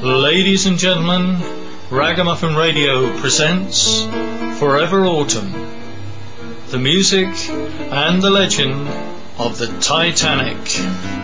Ladies and gentlemen, Ragamuffin Radio presents Forever Autumn, the music and the legend of the Titanic.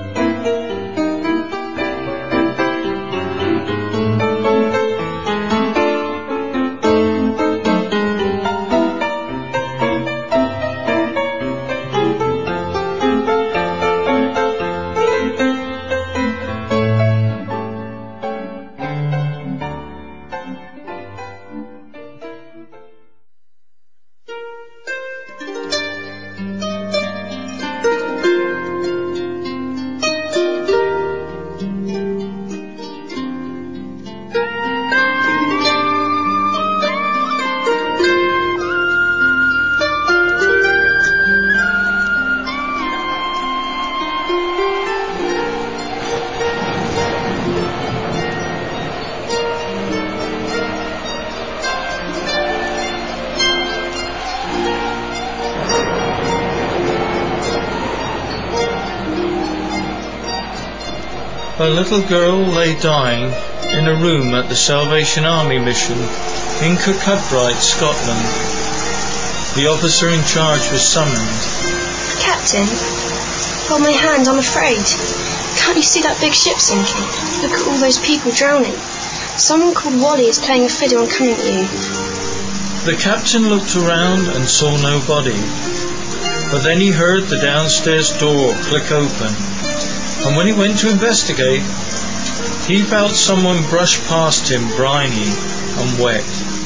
A little girl lay dying in a room at the Salvation Army mission in Kirkcudbright, Scotland. The officer in charge was summoned. Captain, hold my hand, I'm afraid. Can't you see that big ship sinking? Look at all those people drowning. Someone called Wally is playing a fiddle and coming at you. The captain looked around and saw nobody, but then he heard the downstairs door click open. And when he went to investigate, he felt someone brush past him, briny and wet.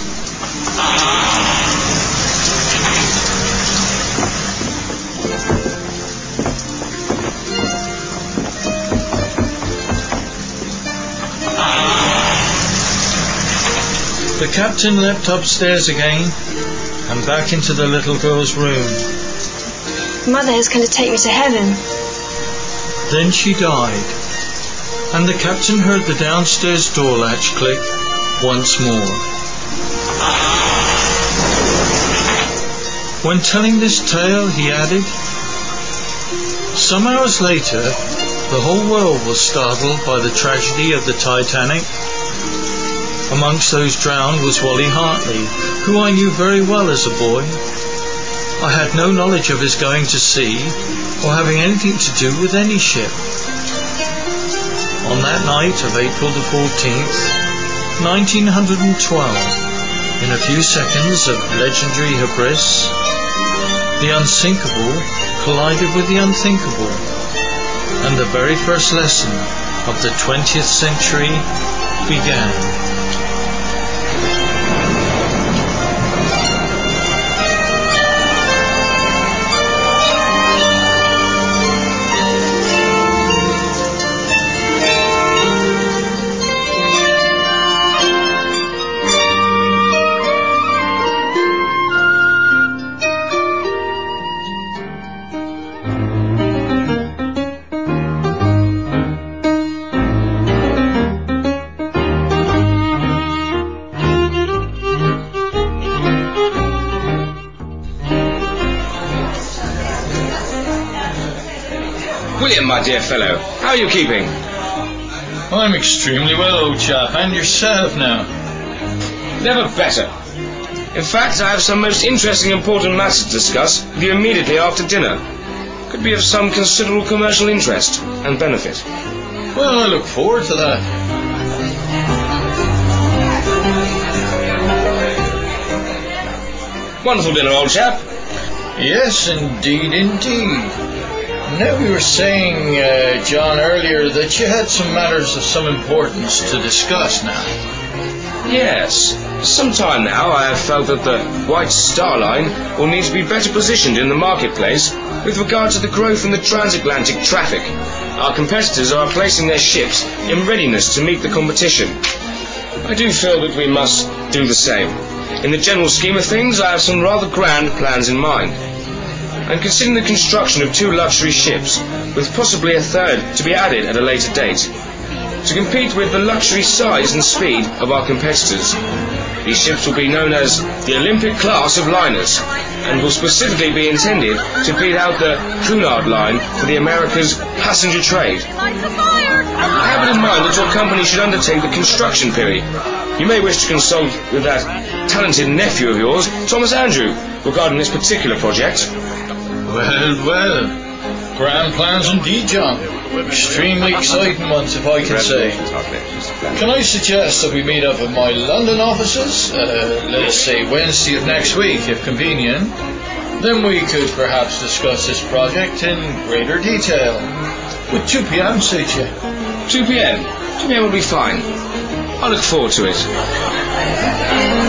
The captain leapt upstairs again and back into the little girl's room. Mother is going to take me to heaven. Then she died, and the captain heard the downstairs door latch click once more. When telling this tale, he added, some hours later, the whole world was startled by the tragedy of the Titanic. Amongst those drowned was Wally Hartley, who I knew very well as a boy. I had no knowledge of his going to sea or having anything to do with any ship. On that night of April the 14th, 1912, in a few seconds of legendary hubris, the unsinkable collided with the unthinkable, and the very first lesson of the 20th century began. William, my dear fellow, how are you keeping? I'm extremely well, old chap, and yourself now? Never better. In fact, I have some most interesting and important matters to discuss with you immediately after dinner. Could be of some considerable commercial interest and benefit. Well, I look forward to that. Wonderful dinner, old chap. Yes, indeed, indeed. Now, we were saying, John, earlier that you had some matters of some importance to discuss now. Yes. For some time now, I have felt that the White Star Line will need to be better positioned in the marketplace with regard to the growth in the transatlantic traffic. Our competitors are placing their ships in readiness to meet the competition. I do feel that we must do the same. In the general scheme of things, I have some rather grand plans in mind. And considering the construction of 2 luxury ships, with possibly a third to be added at a later date. to compete with the luxury size and speed of our competitors. These ships will be known as the Olympic class of liners and will specifically be intended to beat out the Cunard line for the America's passenger trade. I have it in mind that your company should undertake the construction period. You may wish to consult with that talented nephew of yours, Thomas Andrew, regarding this particular project. Well. Grand plans indeed, John. Extremely exciting ones, if I can say. Can I suggest that we meet up at my London offices, let us say Wednesday of next week, if convenient? Then we could perhaps discuss this project in greater detail. Would 2 p.m. suit you? 2 p.m. 2 p.m. will be fine. I look forward to it.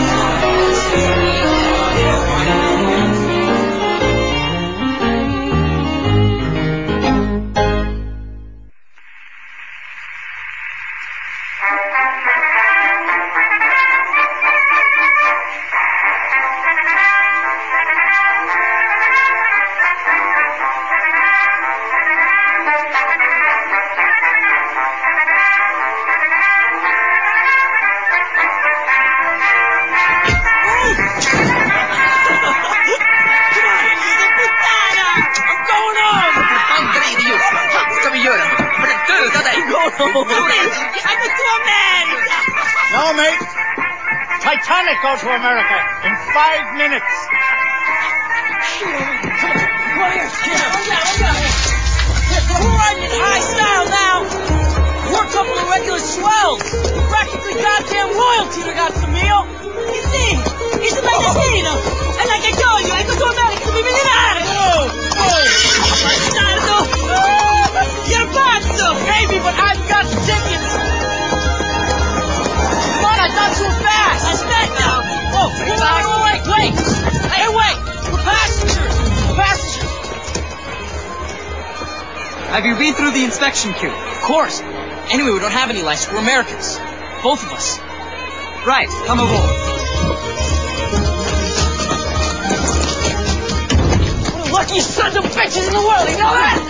No, mate. Titanic goes to America in 5 minutes. Come on here. We're riding in high style now. We're a couple of regular swells. Practically goddamn royalty, ragazzo mio. You see, it's a magazzino. And like I told you, I go to America to be millionaire. Bastardo. You're pazzo. Maybe, but I've got tickets. Come on, I thought you were fast. Aspetta. Oh, wait. Hey, wait. We're passengers. Have you been through the inspection queue? Of course. Anyway, we don't have any license. We're Americans. Both of us. Right, come aboard. We're the luckiest sons of bitches in the world, you know that?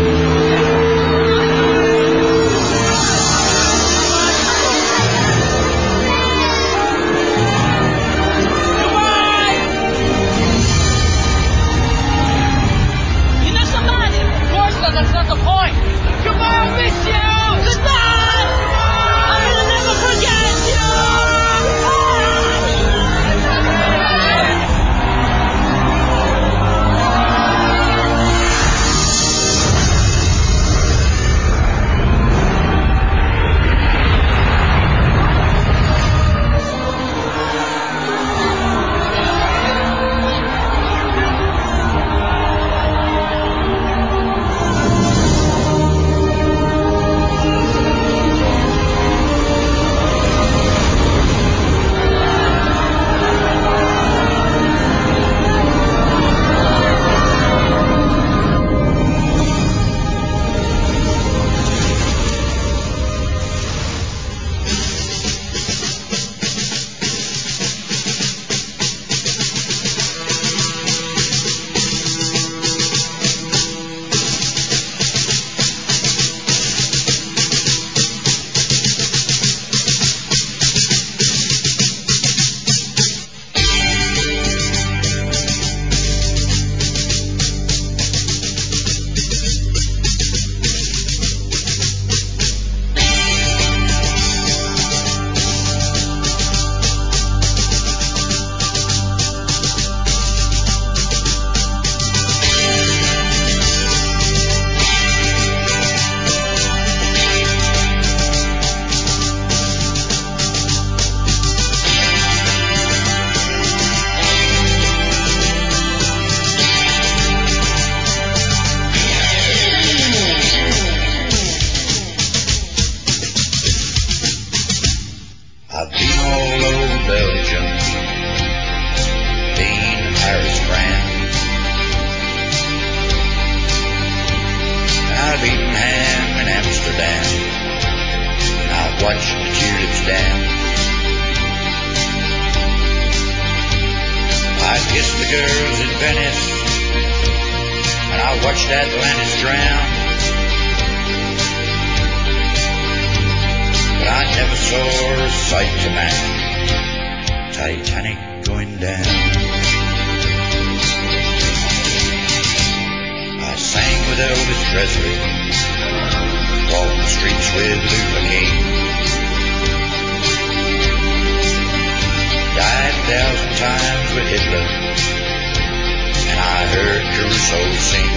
That's not the point. Goodbye, I'll miss you. Goodbye. I'm gonna never forget sight to match Titanic going down. I sang with Elvis Presley, walked the streets with Luther King, died 1,000 times with Hitler, and I heard Caruso sing.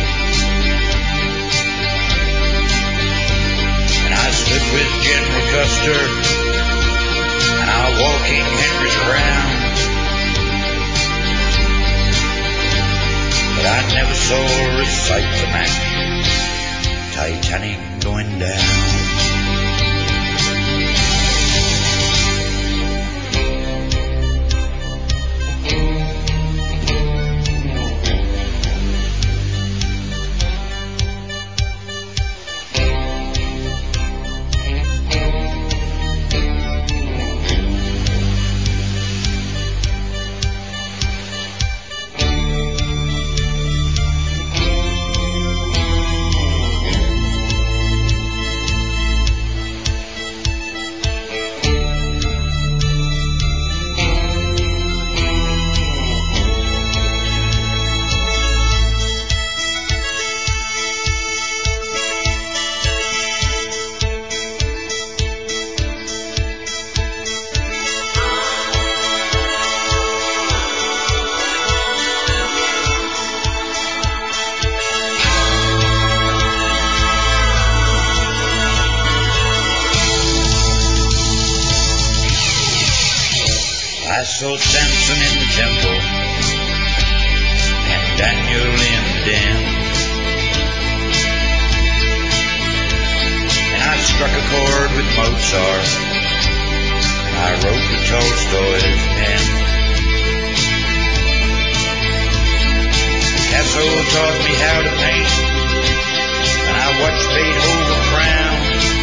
And I stood with General Custer, and I walked King Henry's around, but I never saw a sight to match Titanic going down. I saw Samson in the temple and Daniel in the den, and I struck a chord with Mozart, and I wrote with Tolstoy's pen. Picasso taught me how to paint, and I watched Beethoven frown,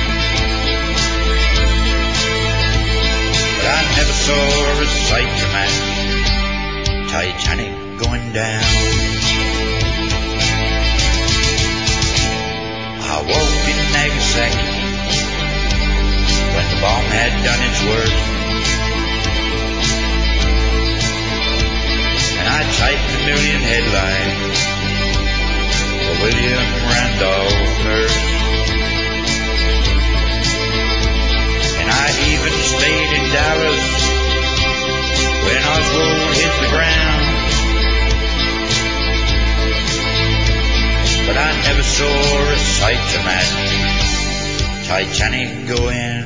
but I never saw a sight to match Titanic going down. I walked in Nagasaki when the bomb had done its work, and I typed 1,000,000 headlines for William Randolph Hearst. And I even stayed in Dallas when Oswald hit the ground, but I never saw a sight to match Titanic going.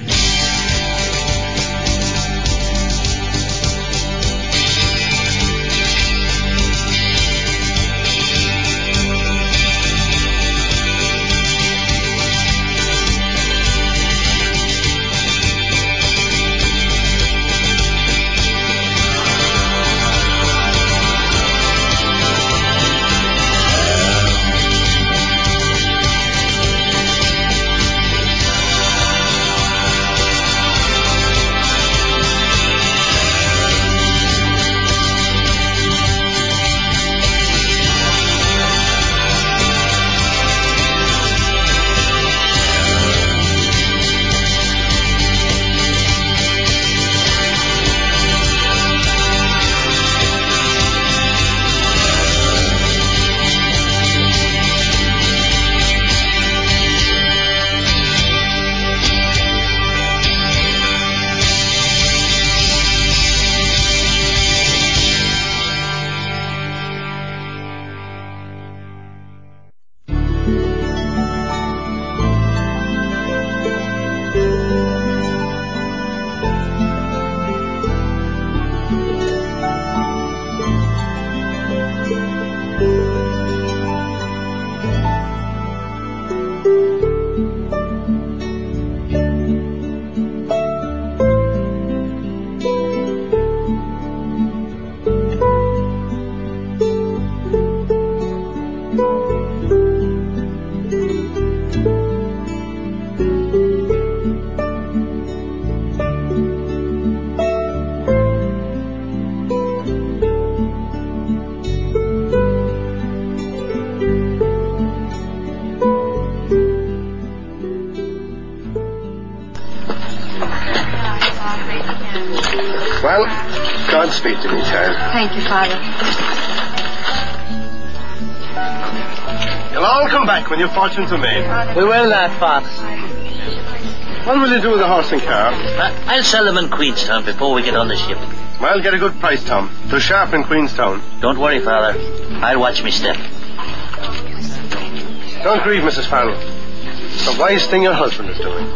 Well, Godspeed to me, child. Thank you, Father. You'll all come back when your fortunes are made. We will, Father. What will you do with the horse and car? I'll sell them in Queenstown before we get on the ship. Well, get a good price, Tom. They're sharp in Queenstown. Don't worry, Father. I'll watch me step. Don't grieve, Mrs. Farrell. It's a wise thing your husband is doing.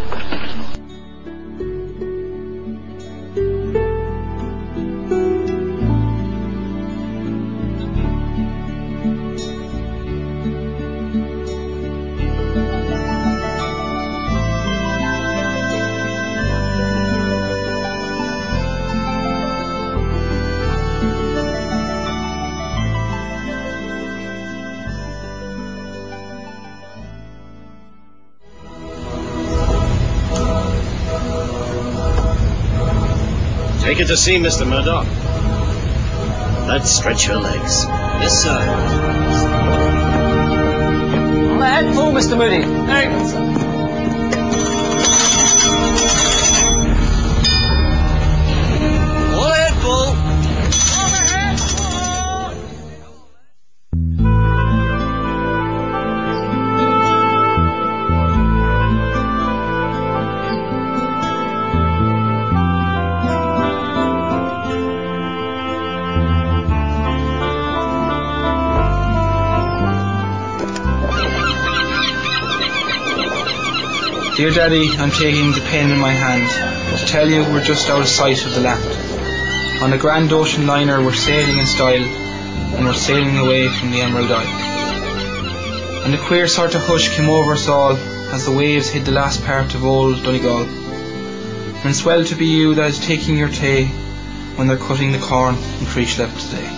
Take it to sea, Mr. Murdoch. Let's stretch your legs. Yes, sir. On ahead, full, Mr. Moody. Very good, sir. All ahead, full. All ahead, full. Dear Daddy, I'm taking the pen in my hand to tell you we're just out of sight of the land. On a grand ocean liner we're sailing in style, and we're sailing away from the Emerald Isle. And a queer sort of hush came over us all as the waves hid the last part of old Donegal. And it's well to be you that is taking your tay when they're cutting the corn in Creechlep today.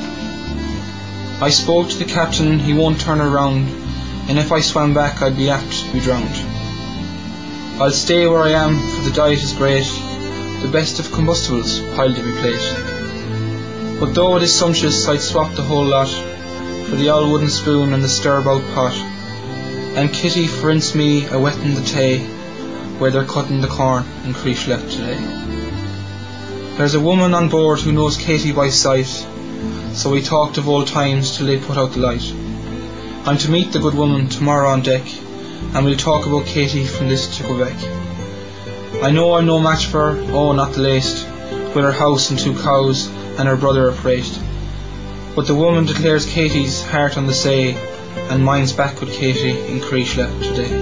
I spoke to the captain, he won't turn around, and if I swam back I'd be apt to be drowned. I'll stay where I am, for the diet is great, the best of combustibles piled to be plate. But though it is sumptuous, I'd swap the whole lot for the old wooden spoon and the stir-about pot. And Kitty for me a wetting the tay where they're cutting the corn in Creechlep today. There's a woman on board who knows Katie by sight, so we talked of old times till they put out the light. I'm to meet the good woman tomorrow on deck, and we'll talk about Katie from this to Quebec. I know I'm no match for her, oh not the least, with her house and 2 cows and her brother afraid. But the woman declares Katie's heart on the say, and mine's back with Katie in Creechlep today.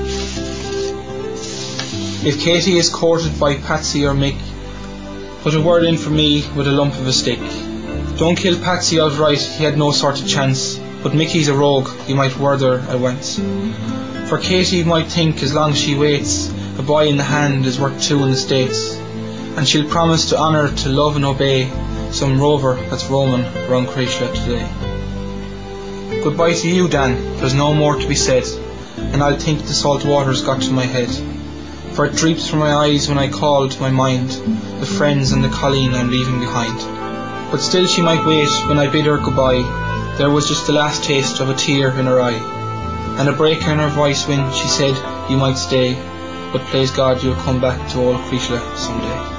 If Katie is courted by Patsy or Mick, put a word in for me with a lump of a stick. Don't kill Patsy outright, he had no sort of chance, but Mickey's a rogue, you might wurther at once. For Katie might think as long as she waits, a boy in the hand is worth 2 in the States, and she'll promise to honour, to love and obey some rover that's roaming round Creechlep today. Goodbye to you, Dan, there's no more to be said, and I'll think the salt water's got to my head, for it dreeps from my eyes when I call to my mind the friends and the colleen I'm leaving behind. But still she might wait when I bid her goodbye, there was just the last taste of a tear in her eye, and a break in her voice when she said you might stay, but please God you'll come back to old Creechlep someday.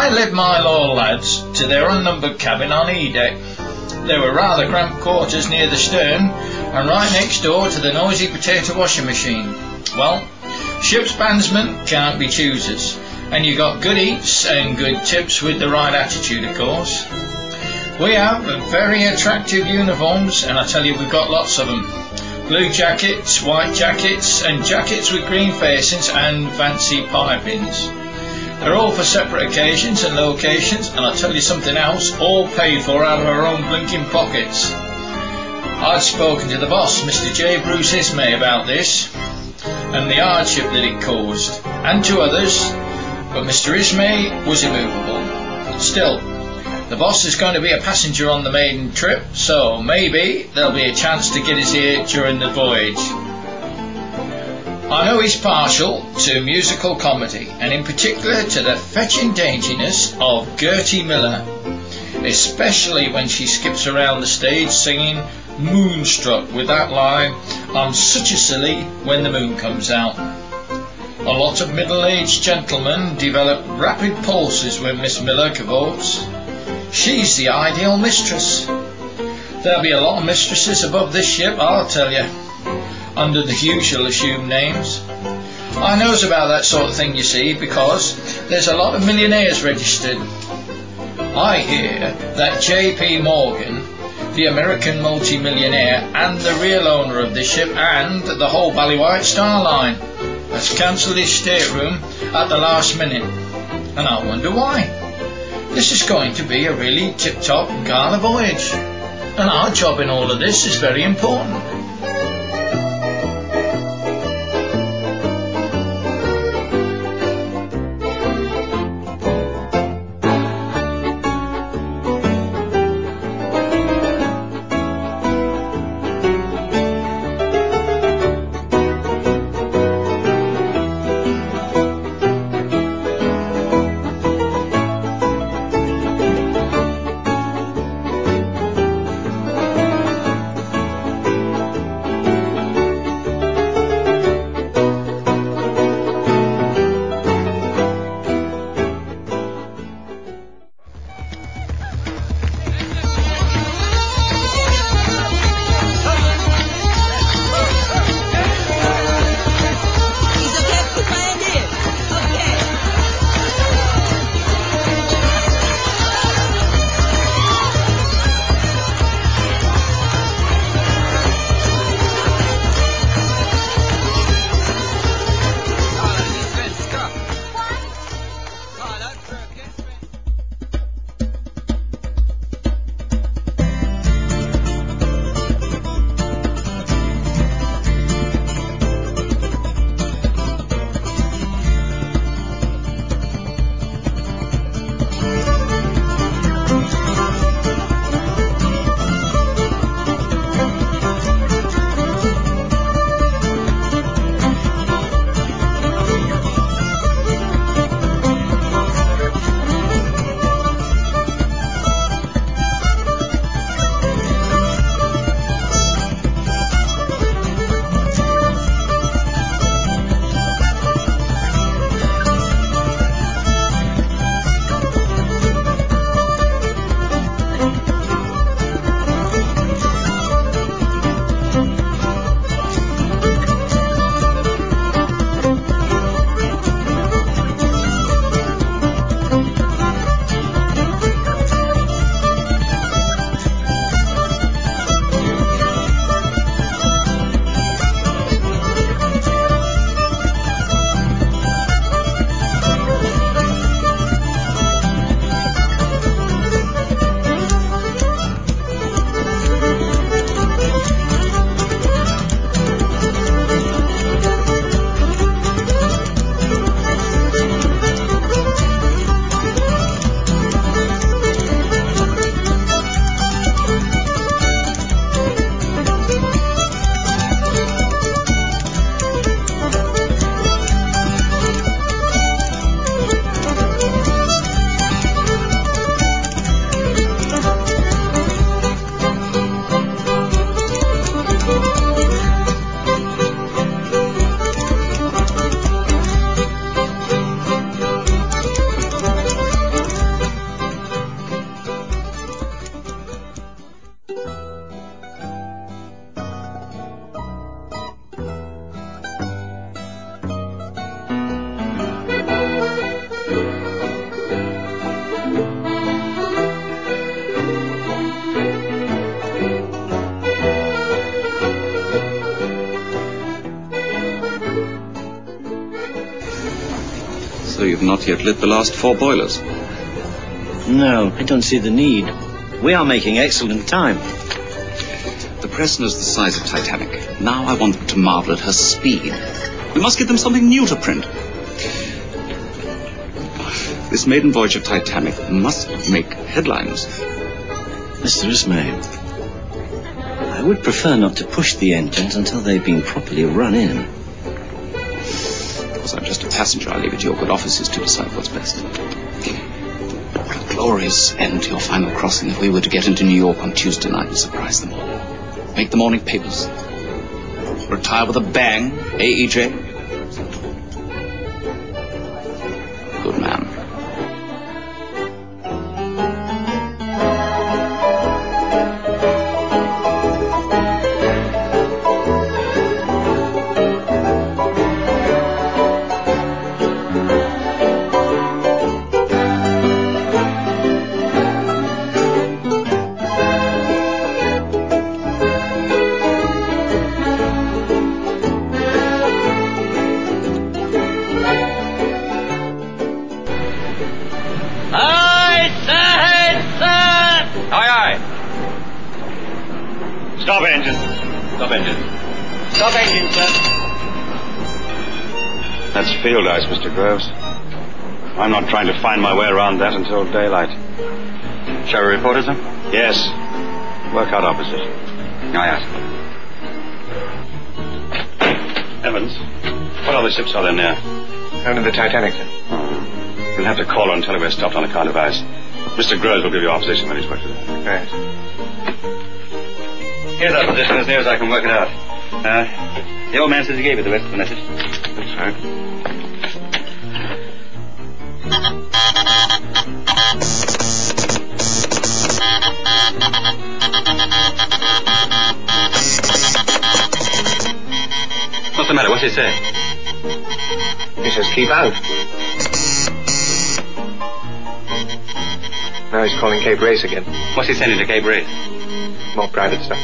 I led my law lads to their unnumbered cabin on E-deck. There were rather cramped quarters near the stern and right next door to the noisy potato washing machine. Well, ship's bandsmen can't be choosers, and you got good eats and good tips with the right attitude, of course. We have very attractive uniforms, and I tell you, we've got lots of them. Blue jackets, white jackets, and jackets with green facings and fancy pipings. They're all for separate occasions and locations, and I'll tell you something else, all paid for out of our own blinking pockets. I'd spoken to the boss, Mr. J. Bruce Ismay, about this, and the hardship that it caused, and to others, but Mr. Ismay was immovable. Still, the boss is going to be a passenger on the maiden trip, so maybe there'll be a chance to get his ear during the voyage. I know he's partial to musical comedy, and in particular to the fetching danginess of Gertie Miller, especially when she skips around the stage singing Moonstruck with that line, I'm such a silly when the moon comes out. A lot of middle-aged gentlemen develop rapid pulses when Miss Miller cavorts. She's the ideal mistress. There'll be a lot of mistresses above this ship, I'll tell you, under the usual assumed names. I knows about that sort of thing, you see, because there's a lot of millionaires registered. I hear that J.P. Morgan, the American multi-millionaire and the real owner of this ship and the whole Ballywhite Star Line, has cancelled his stateroom at the last minute, and I wonder why. This is going to be a really tip-top gala voyage, and our job in all of this is very important. though you've not yet lit the last 4 boilers. No, I don't see the need. We are making excellent time. The Preston is the size of Titanic. Now I want them to marvel at her speed. We must give them something new to print. This maiden voyage of Titanic must make headlines. Mr. Ismay, I would prefer not to push the engines until they've been properly run in. Of course, I'm just a passenger. I leave it to your good offices to decide what's best. What a glorious end to your final crossing if we were to get into New York on Tuesday night and surprise them all. Make the morning papers. Retire with a bang, E.J.? Good man. Stop engine. Stop engine. Stop engine, sir. That's field ice, Mr. Groves. I'm not trying to find my way around that until daylight. Shall we report it, sir? Yes. Work out our position. Aye, aye. Evans, what other ships are there near? Only the Titanic, sir. Oh. You'll have to call her and tell her we're stopped on account of ice. Mr. Groves will give you our position when he's worked it out. Right. Here's our position as near as I can work it out. The old man says he gave you the rest of the message. That's right. What's the matter? What's he say? He says keep out. Now he's calling Cape Race again. What's he sending to Cape Race? More private stuff.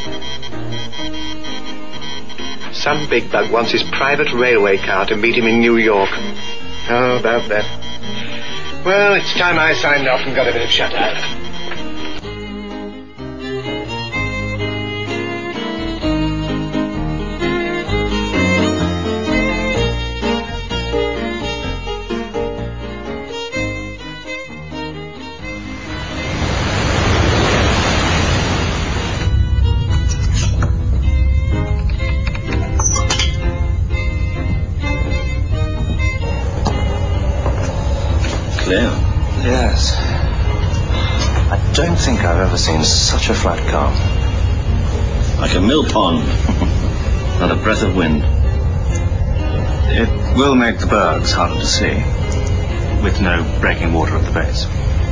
Some big bug wants his private railway car to meet him in New York. Oh, about that. Well, it's time I signed off and got a bit of shut-eye. Yes. I don't think I've ever seen such a flat calm. Like a mill pond. Not a breath of wind. It will make the bergs harder to see, with no breaking water at the base.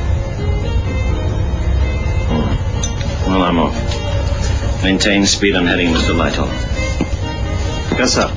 Well, I'm off. Maintain speed. I'm heading Mr. Lightoll. Yes, sir.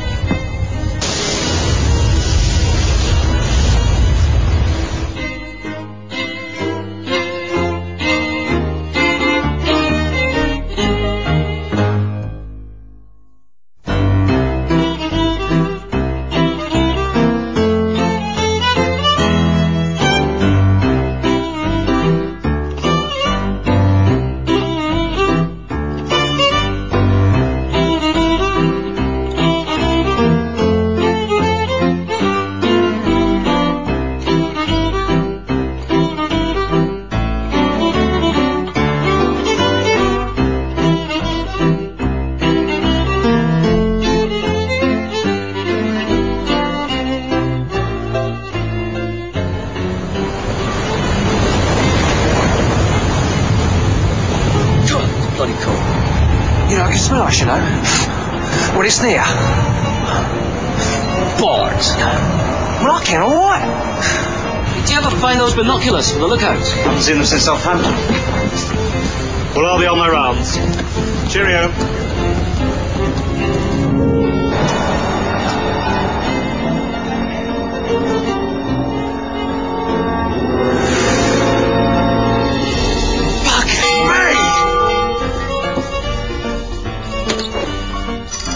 You know, when it's near. Bollocks. Well, I can, all right. Did you ever find those binoculars for the lookouts? Haven't seen them since Southampton. Well, I'll be on my rounds. Cheerio.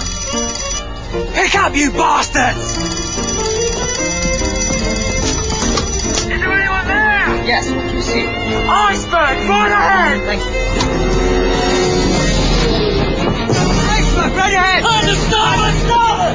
Pick up, you bastards! Yes, what do you see? Iceberg, right ahead! Thank you. Iceberg, right ahead! On the starboard, starboard!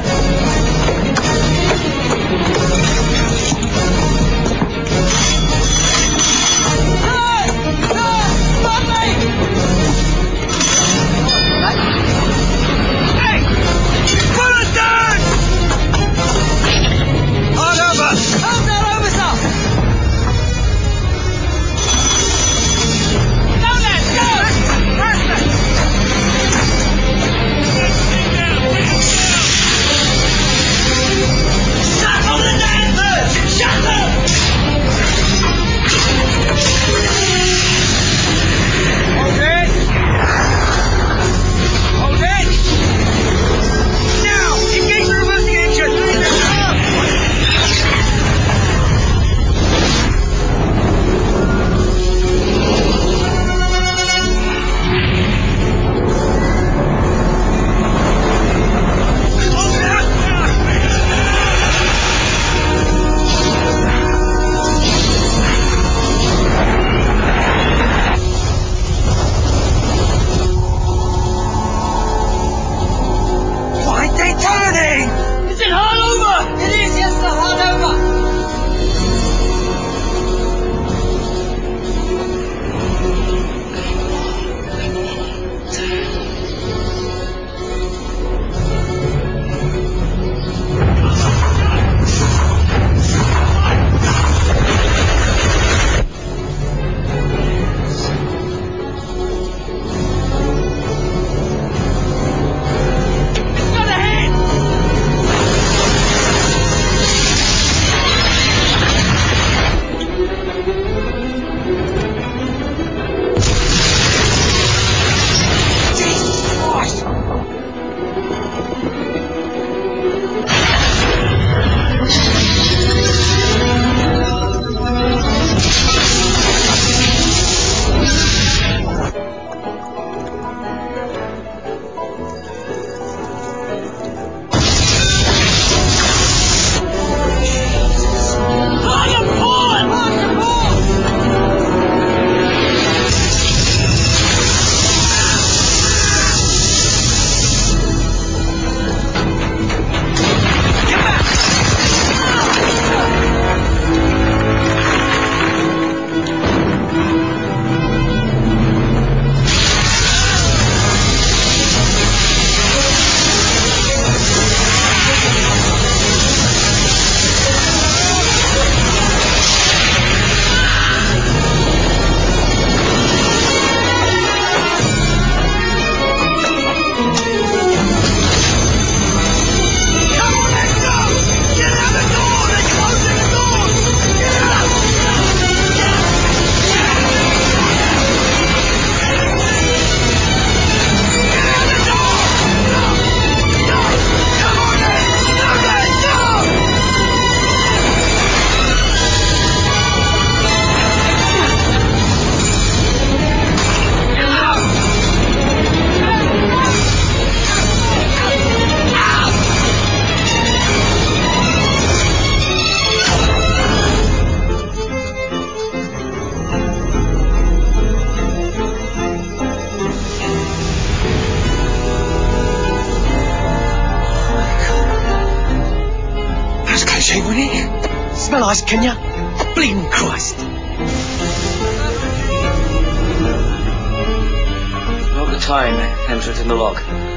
Smell ice, can ya? Bleeding Christ! Note the time. Enter it in the log.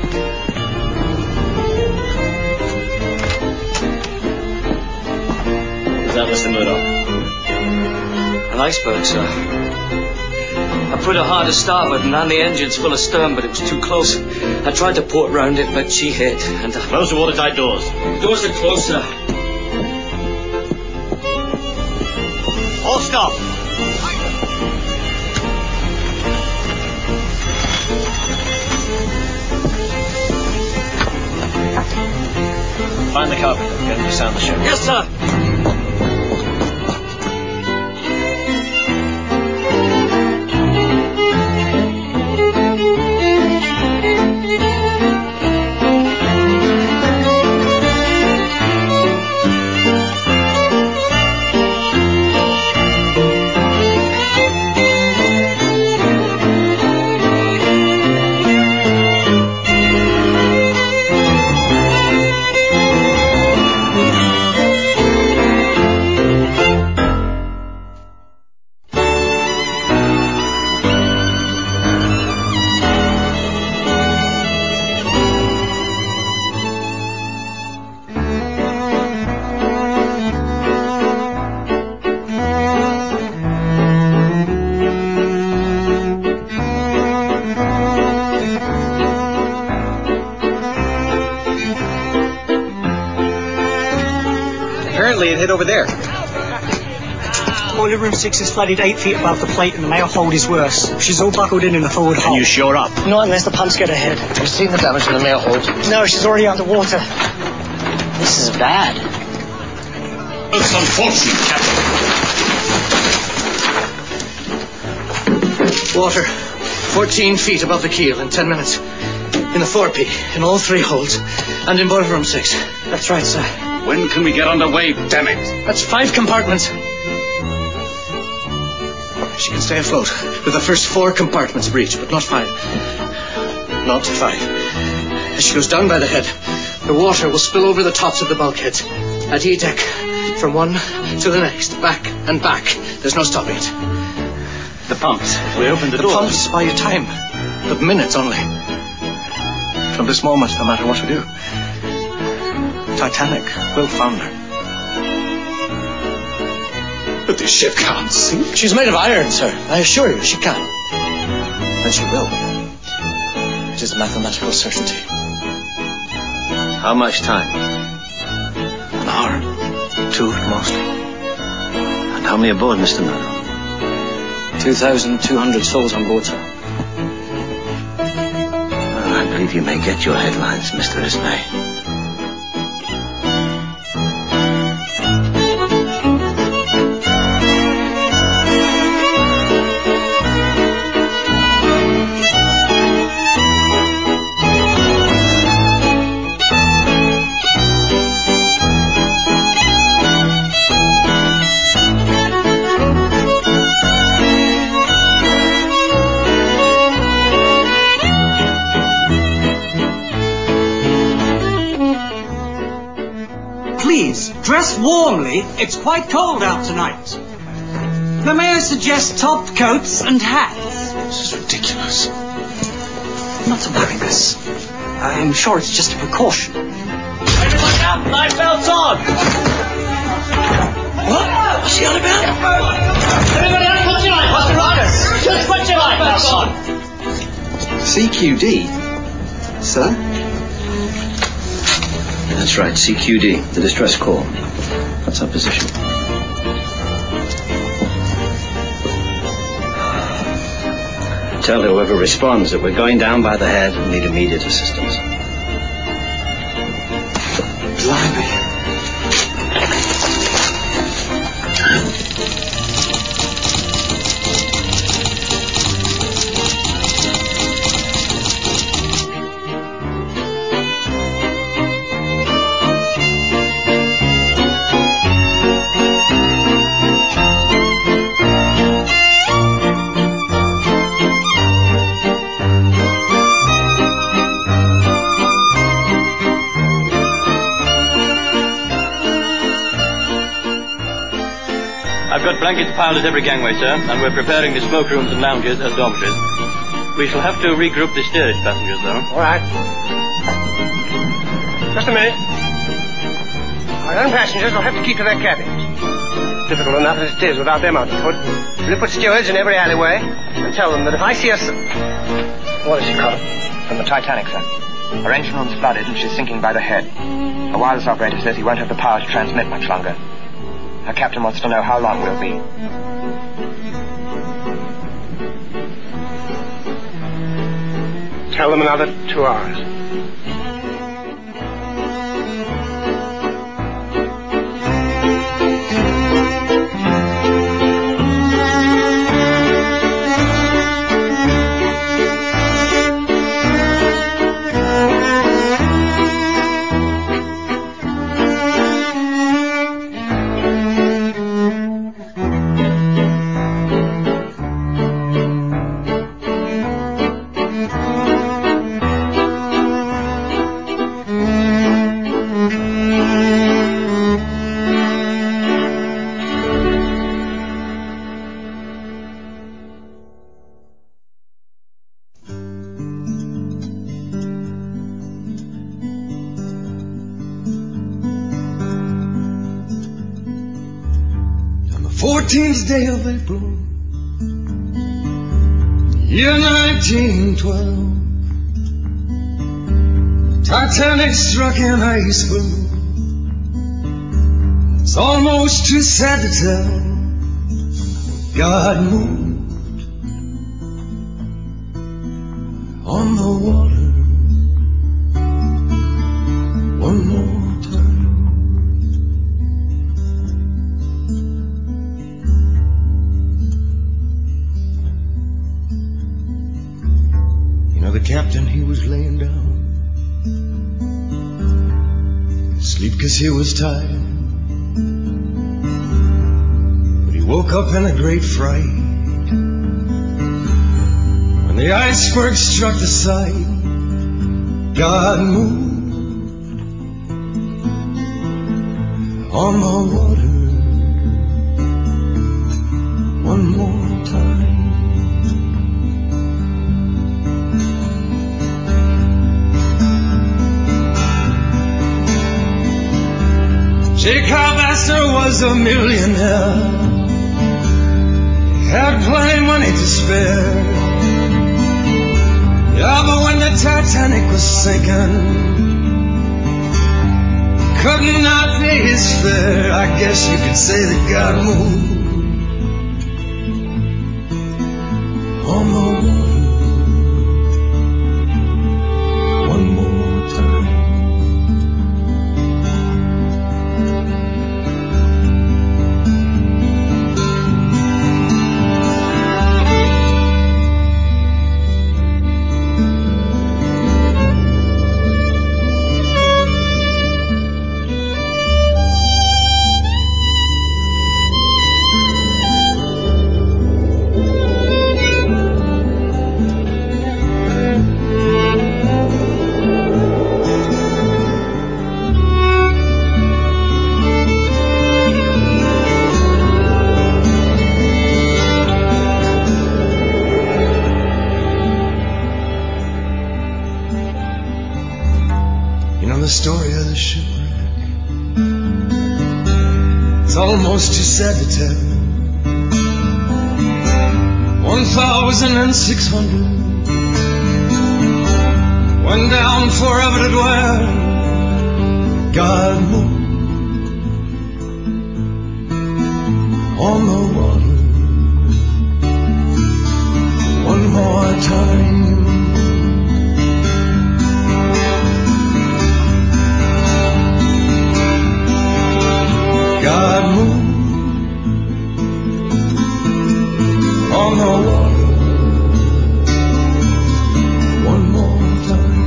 Is that Mr. Murdoch? An iceberg, sir. I put her hard to starboard and ran the engines full of stern, but it was too close. I tried to port round it, but she hit, and... Close the watertight doors. Doors are closed, sir. All stop. Find the carpenter. Get him to sound the ship. Yes, sir. Apparently it hit over there. Boiler room 6 is flooded 8 feet above the plate and the mail hold is worse. She's all buckled in the forward hold. Can you shore up? Not unless the pumps get ahead. Have you seen the damage in the mail hold? No, she's already underwater. This is bad. It's unfortunate, Captain. Water. 14 feet above the keel in 10 minutes. In the 4P, in all 3 holds, and in boiler room 6. That's right, sir. When can we get underway, damn it? That's 5 compartments. She can stay afloat with the first 4 compartments breached, but not 5. Not 5. As she goes down by the head, the water will spill over the tops of the bulkheads. At E deck, from one to the next, back and back. There's no stopping it. The pumps. If we open the door. The pumps buy you time, but minutes only. From this moment, no matter what we do, Titanic will founder. But this ship can't sink. She's made of iron, sir. I assure you, she can. And she will. It is a mathematical certainty. How much time? An hour. 2 at most. And how many aboard, Mr. Murrow? 2,200 souls on board, sir. Well, I believe you may get your headlines, Mr. Ismay. Dress warmly. It's quite cold out tonight. Now, may I suggest top coats and hats? This is ridiculous. Not to worry, miss. I'm sure it's just a precaution. Everyone out, life belts on! What? What's she on about? Everybody else, put your life belts on! Just put your life belts on! CQD? Sir? That's right, CQD, the distress call. That's our position. Tell whoever responds that we're going down by the head and need immediate assistance. Blimey. I've got blankets piled at every gangway, sir, and we're preparing the smoke rooms and lounges as dormitories. We shall have to regroup the steerage passengers, though. All right. Just a minute. Our own passengers will have to keep to their cabins. Difficult enough as it is without them underfoot. We'll put stewards in every alleyway and tell them that if I see us... What is it, Colin? From the Titanic, sir. Her engine room's flooded and she's sinking by the head. The wireless operator says he won't have the power to transmit much longer. Her captain wants to know how long we'll be. Tell them another 2 hours. On the 14th day of April, year 1912, the Titanic struck an iceberg. It's almost too sad to tell. God moved on the water one more time. You know, the captain, he was laying down, asleep 'cause he was tired. Woke up in a great fright when the iceberg struck the side. God moved on the water one more time. Jacob Astor was a millionaire, had plenty of money to spare. Yeah, but when the Titanic was sinking, could not pay his fare. I guess you could say that God moved on the water one more time. Story of the shipwreck, it's almost too sad to tell. 1,600 went down forever to dwell. God moved on the water one more time. God moved on the water one more time.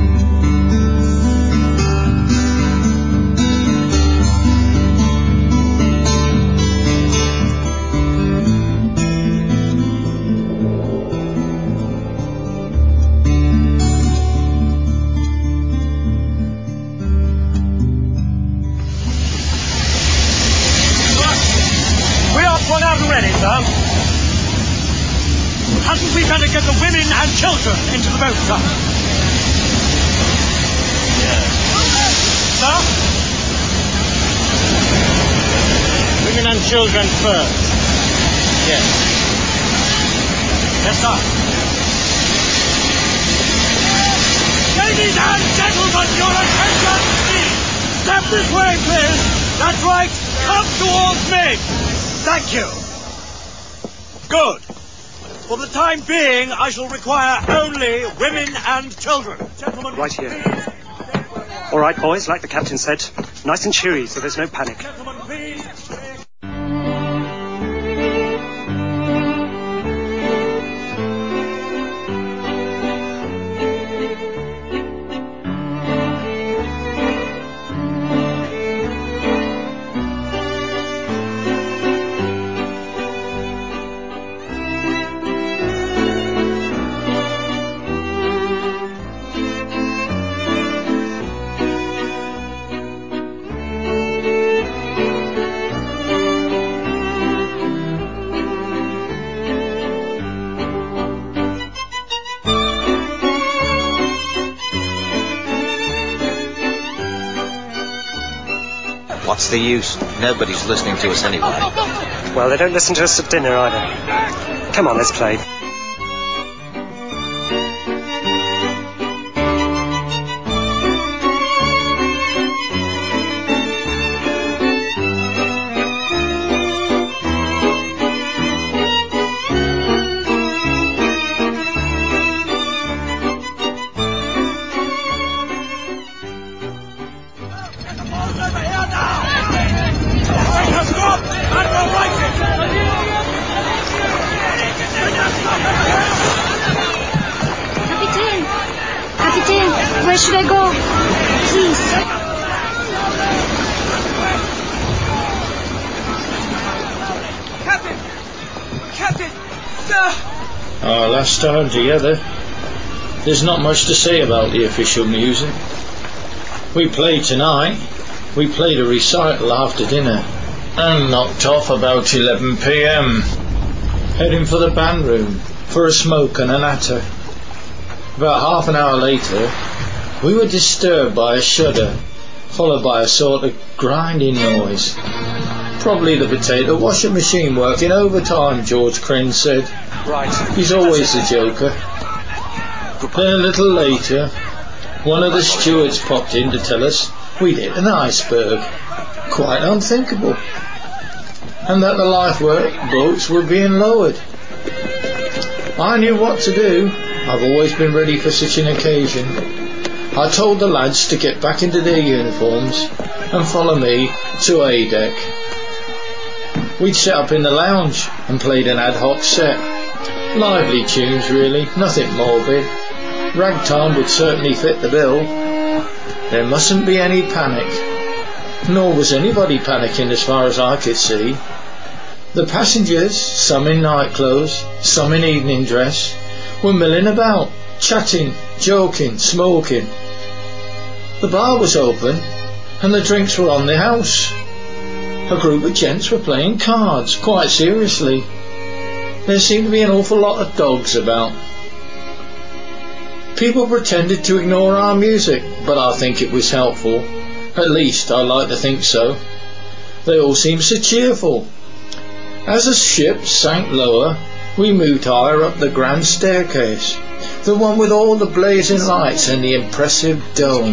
Hadn't we better get the women and children into the boat, sir? Yes. Sir? Women and children first. Yes. Yes, sir. Ladies and gentlemen, your attention, please. Step this way, please. That's right. Come towards me. Thank you. Good. For the time being, I shall require only women and children. Gentlemen, right here. All right, boys, like the captain said, nice and cheery, so there's no panic. Gentlemen, please. What's the use? Nobody's listening to us anyway. Well, they don't listen to us at dinner either. Come on, let's play. Our last time together. There's not much to say about the official music. We played tonight. We played a recital after dinner and knocked off about 11 p.m. heading for the band room for a smoke and a natter. About half an hour later we were disturbed by a shudder followed by a sort of grinding noise. Probably the potato washing machine working overtime, George Crane said. Right. He's always a joker. Then a little later one of the stewards popped in to tell us we'd hit an iceberg. Quite unthinkable. And that the lifeboats were being lowered. I knew what to do. I've always been ready for such an occasion. I told the lads to get back into their uniforms and follow me to A deck. We'd set up in the lounge and played an ad hoc set. Lively tunes really, nothing morbid. Ragtime would certainly fit the bill. There mustn't be any panic. Nor was anybody panicking as far as I could see. The passengers, some in night clothes, some in evening dress, were milling about, chatting, joking, smoking. The bar was open and the drinks were on the house. A group of gents were playing cards, quite seriously. There seemed to be an awful lot of dogs about. People pretended to ignore our music, but I think it was helpful. At least I like to think so. They all seemed so cheerful. As the ship sank lower, we moved higher up the grand staircase, the one with all the blazing lights and the impressive dome.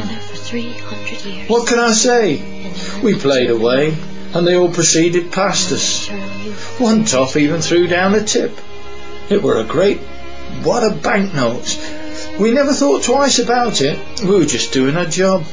What can I say? We played away, and they all proceeded past us. One toff even threw down a tip. It were a great wad of banknotes. We never thought twice about it. We were just doing our job.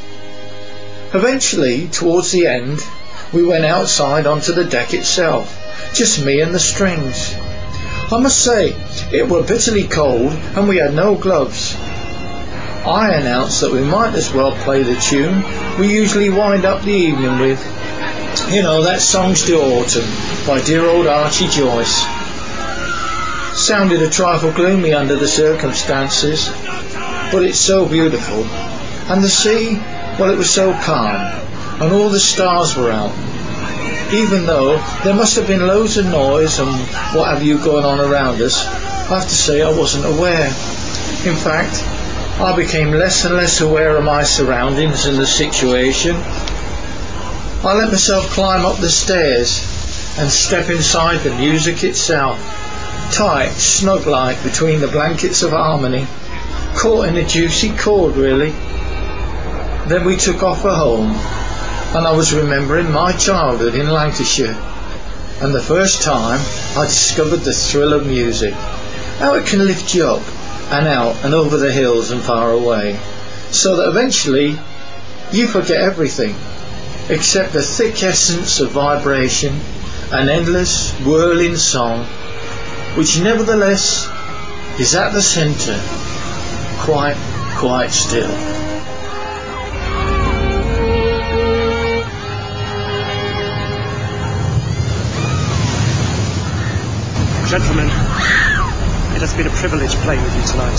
Eventually, towards the end, we went outside onto the deck itself, just me and the strings. I must say, it were bitterly cold and we had no gloves. I announced that we might as well play the tune we usually wind up the evening with. You know, that Songs to Autumn by dear old Archie Joyce. Sounded a trifle gloomy under the circumstances, but it's so beautiful. And the sea, well, it was so calm, and all the stars were out. Even though there must have been loads of noise and what have you going on around us, I have to say I wasn't aware. In fact, I became less and less aware of my surroundings and the situation. I let myself climb up the stairs and step inside the music itself, tight, snug-like between the blankets of harmony, caught in a juicy chord really. Then we took off for home, and I was remembering my childhood in Lancashire, and the first time I discovered the thrill of music, how it can lift you up and out and over the hills and far away, so that eventually you forget everything except the thick essence of vibration, an endless whirling song, which nevertheless is at the centre, quite still. Gentlemen, it has been a privilege playing with you tonight.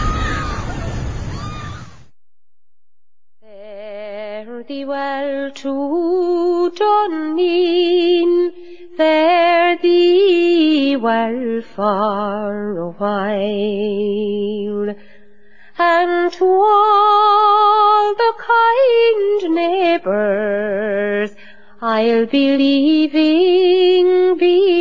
Fare thee well to Dunedin, fare thee well for a while, and to all the kind neighbours I'll be leaving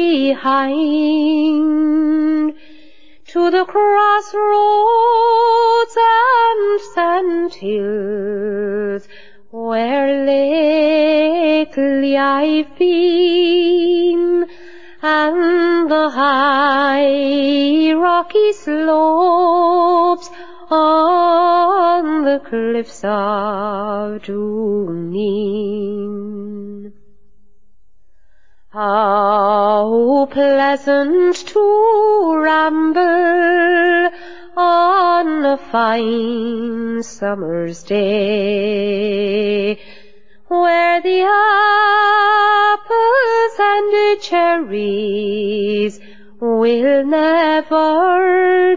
behind, to the crossroads and sandhills where lately I've been, and the high rocky slopes on the cliffs of Dunedin. How pleasant to ramble on a fine summer's day, where the apples and cherries will never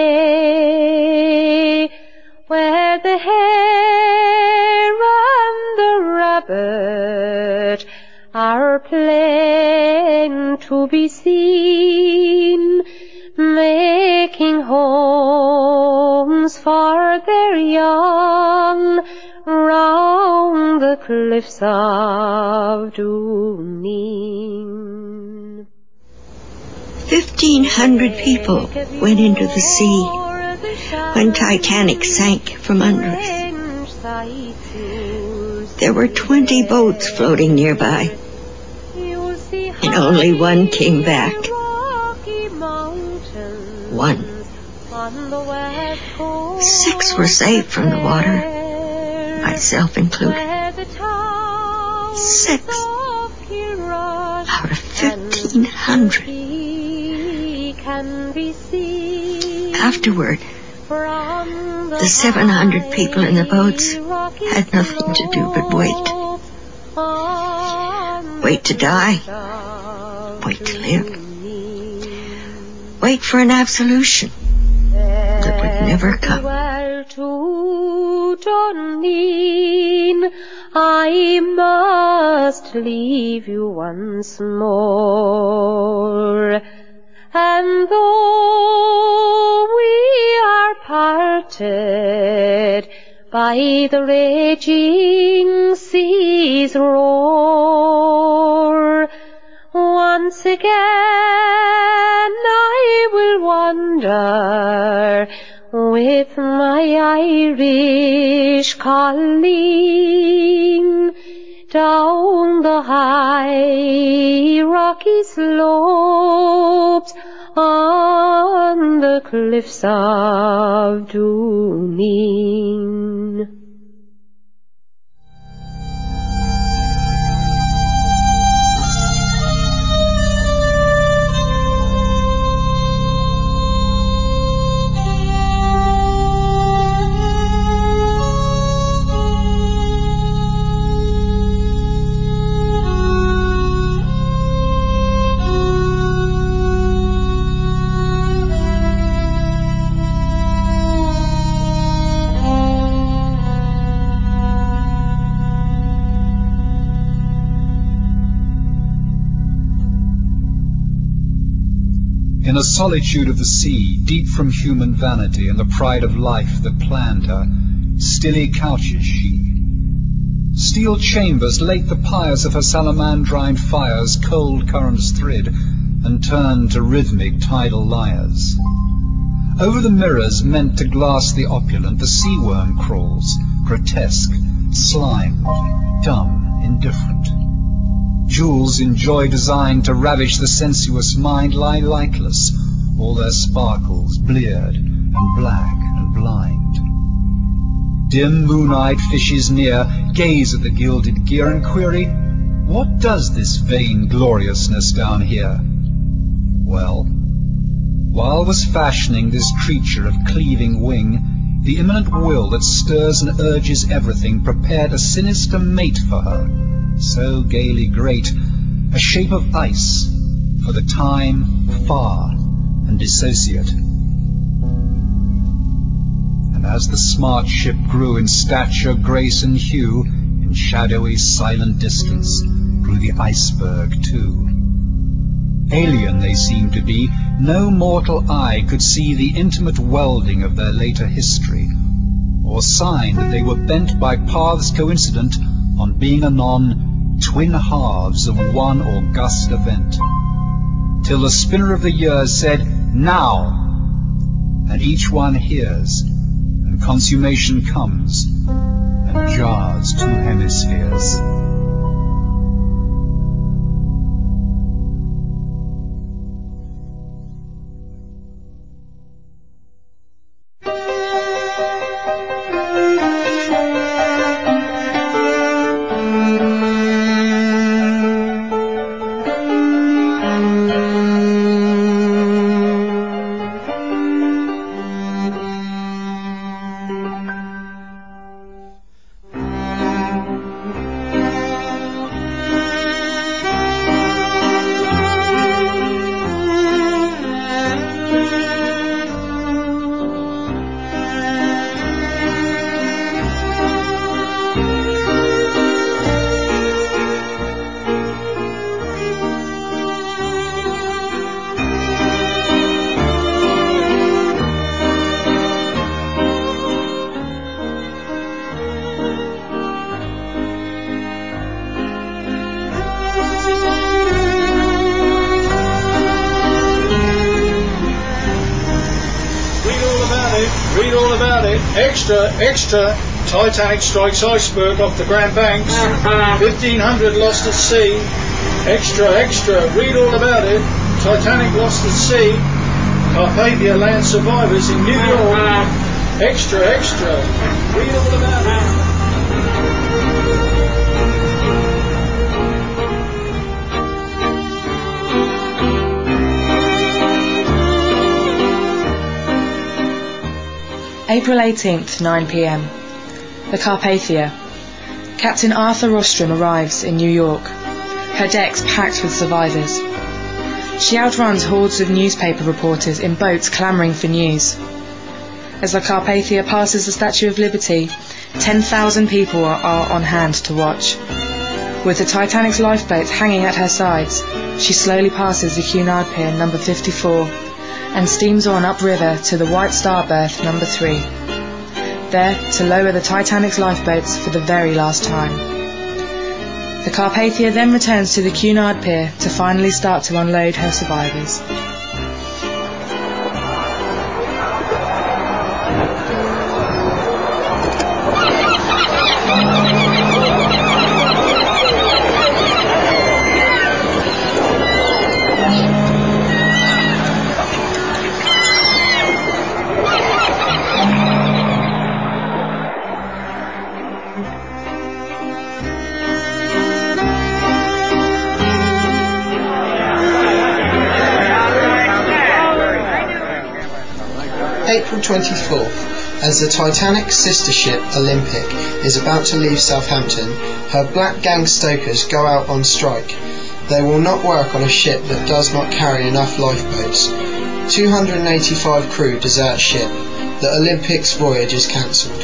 decay, where the hare and the rabbit are plain to be seen, making homes for their young round the cliffs of Dooneen. 1,500 people went into the sea when Titanic sank from under us. There were 20 boats floating nearby, and only one came back. One. 6 were saved from the water, myself included. 6 out of 1,500. Afterward, the 700 people in the boats had nothing to do but wait. Wait to die. Wait to live. Wait for an absolution that would never come. To Dooneen, I must leave you once more. And though we are parted by the raging sea's roar, once again I will wander with my Irish calling down the high rocky slopes on the cliffs of Dooneen. In a solitude of the sea, deep from human vanity and the pride of life that planned her, stilly couches she. Steel chambers late the pyres of her salamandrine fires cold currents thrid and turn to rhythmic tidal lyres. Over the mirrors meant to glass the opulent, the sea-worm crawls, grotesque, slimed, dumb, indifferent. Jewels in joy designed to ravish the sensuous mind lie lightless, all their sparkles bleared and black and blind. Dim moon-eyed fishes near gaze at the gilded gear and query, what does this vain gloriousness down here? Well, while was fashioning this creature of cleaving wing, the immanent will that stirs and urges everything prepared a sinister mate for her, so gaily great, a shape of ice, for the time far and dissociate. And as the smart ship grew in stature, grace, and hue, in shadowy, silent distance grew the iceberg too. Alien they seemed to be, no mortal eye could see the intimate welding of their later history, or sign that they were bent by paths coincident on being anon twin halves of one august event, till the spinner of the years said, now, and each one hears, and consummation comes, and jars two hemispheres. extra, extra. Titanic strikes iceberg off the Grand Banks. 1,500 lost at sea. Extra, extra. Read all about it. Titanic lost at sea. Carpathia land survivors in New York. Extra, extra. Read all about it. April 18th, 9 p.m. The Carpathia. Captain Arthur Rostrom arrives in New York. Her decks packed with survivors. She outruns hordes of newspaper reporters in boats clamouring for news. As the Carpathia passes the Statue of Liberty, 10,000 people are on hand to watch. With the Titanic's lifeboats hanging at her sides, she slowly passes the Cunard Pier number 54 and steams on upriver to the White Star berth number 3, there to lower the Titanic's lifeboats for the very last time. The Carpathia then returns to the Cunard Pier to finally start to unload her survivors. April 24th, as the Titanic's sister ship, Olympic, is about to leave Southampton, her black gang stokers go out on strike. They will not work on a ship that does not carry enough lifeboats. 285 crew desert ship. The Olympic's voyage is cancelled.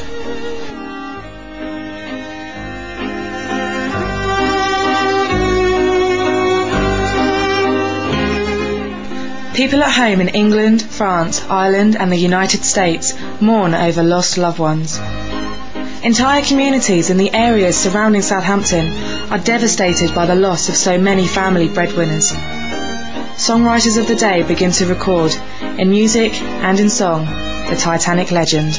People at home in England, France, Ireland and the United States mourn over lost loved ones. Entire communities in the areas surrounding Southampton are devastated by the loss of so many family breadwinners. Songwriters of the day begin to record, in music and in song, the Titanic legend.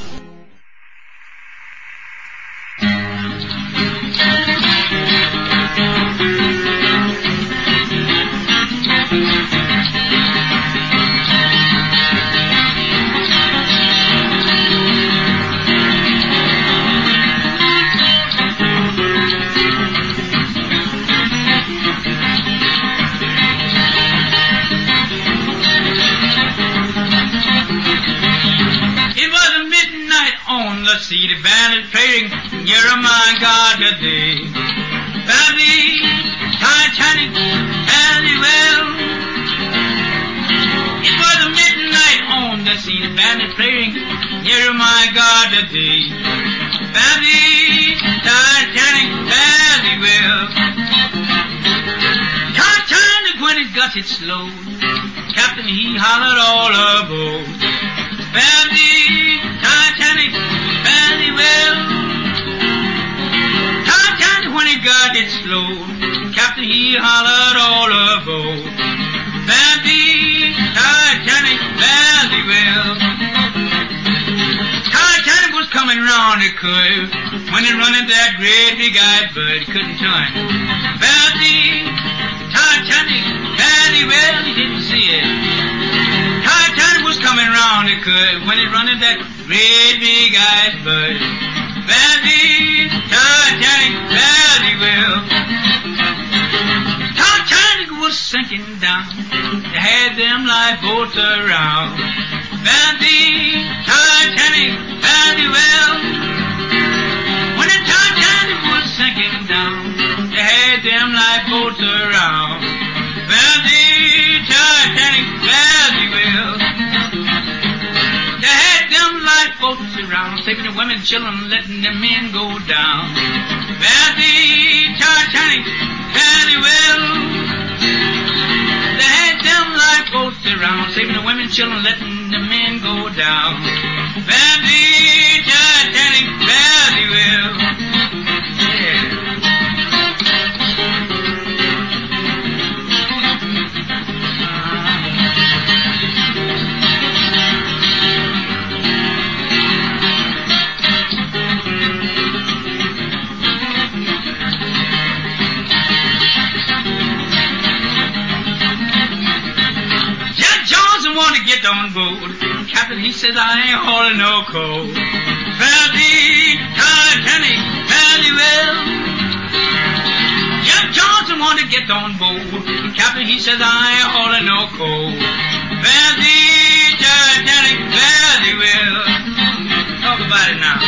See the band is playing, you're my God today. Found the Titanic fairly well. It was a midnight on the sea, the band is playing, you're my God today. Found the Titanic fairly well. Titanic when it got it slow, Captain he hollered all aboard. Found the Titanic fairly well. Titanic when it got it slow, Captain he hollered all aboard. Found the Titanic fairly well. Titanic was coming round the curve when it run into that great big iceberg, couldn't turn. Found the Titanic fairly well, he didn't see it. Titanic was coming round the curve when it run into that great big iceberg. Fairly, Titanic fairly well. Titanic was sinking down. They had them lifeboats around. Fairly, Titanic fairly well. When the Titanic was sinking down, they had them lifeboats around. Fairly, Titanic fairly well. They had them lifeboats around, saving the women, children, letting the men go down. Fairly, Titanic fairly well. They had them lifeboats around, saving the women, children, letting the men go down. Fairly, Titanic fairly well. Yeah. Captain, he says I ain't hauling no coal. Fare thee, Titanic, fairly well. Jack Johnson wanted to get on board. Captain, he says I ain't hauling no coal. Fare thee, Titanic, fairly well. Talk about it now.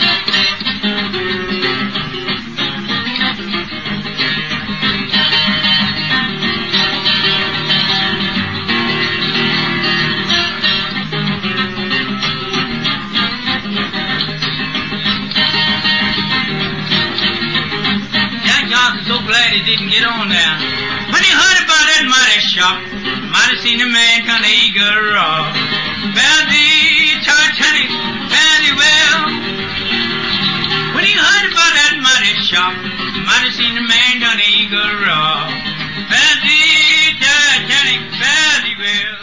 So glad he didn't get on there. When he heard about that mighty shock, might have seen a man kind of eager raw. Fare thee, Titanic, fairly well. When he heard about that mighty shock, might have seen a man kind of eager raw. Fare thee, Titanic, fairly well.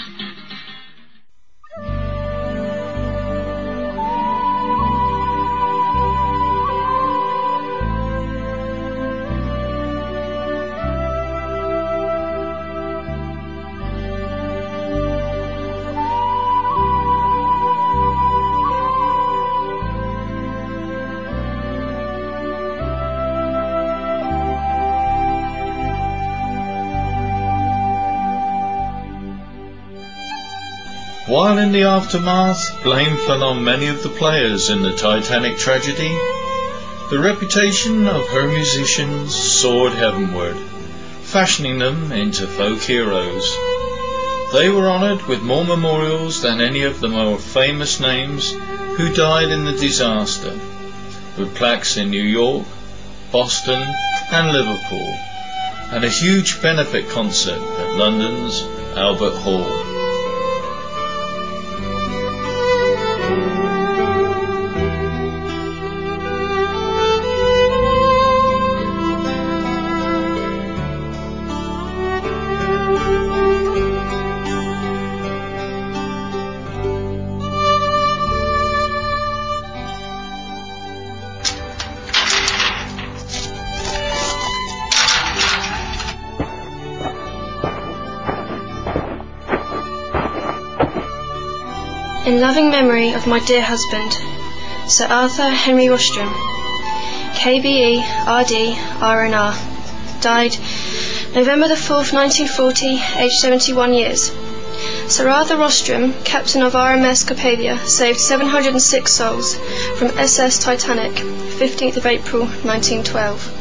While in the aftermath, blame fell on many of the players in the Titanic tragedy, the reputation of her musicians soared heavenward, fashioning them into folk heroes. They were honoured with more memorials than any of the more famous names who died in the disaster, with plaques in New York, Boston and Liverpool, and a huge benefit concert at London's Albert Hall. In loving memory of my dear husband, Sir Arthur Henry Rostrum, KBE, RD, RNR, died November the 4th, 1940, aged 71 years. Sir Arthur Rostrum, captain of RMS Carpathia, saved 706 souls from SS Titanic, 15th of April, 1912.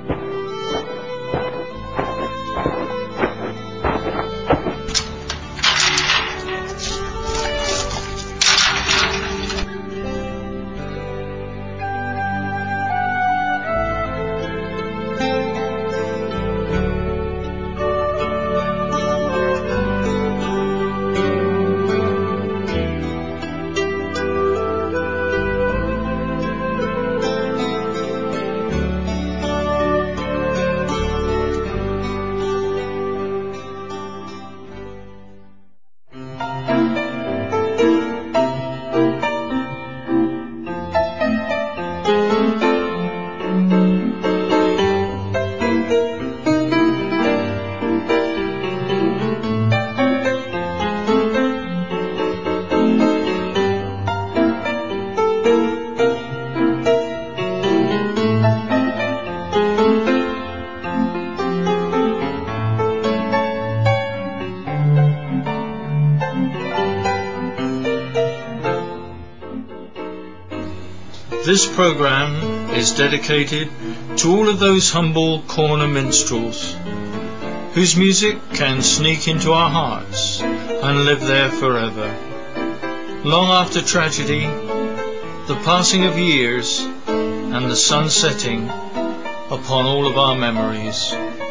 This programme is dedicated to all of those humble corner minstrels whose music can sneak into our hearts and live there forever. Long after tragedy, the passing of years and the sun setting upon all of our memories.